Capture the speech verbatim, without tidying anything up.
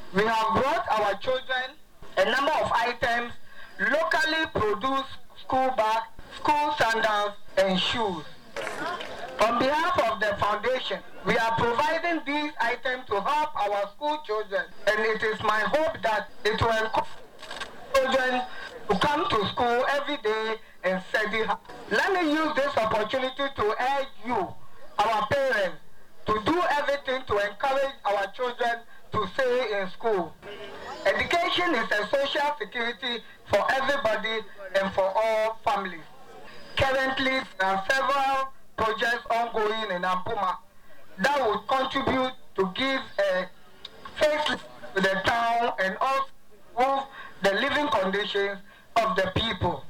We have brought our children a number of items, locally produced school bags, school sandals, and shoes. On behalf of the foundation, we are providing these items to help our school children, and it is my hope that it will encourage children to come to school every day and study. Let me use this opportunity to urge you, our parents, to do everything to encourage our children to stay in school. Education is a social security for everybody and for all families. Currently, there are several projects ongoing in Ampuma that will contribute to give a face to the town and also improve the living conditions of the people.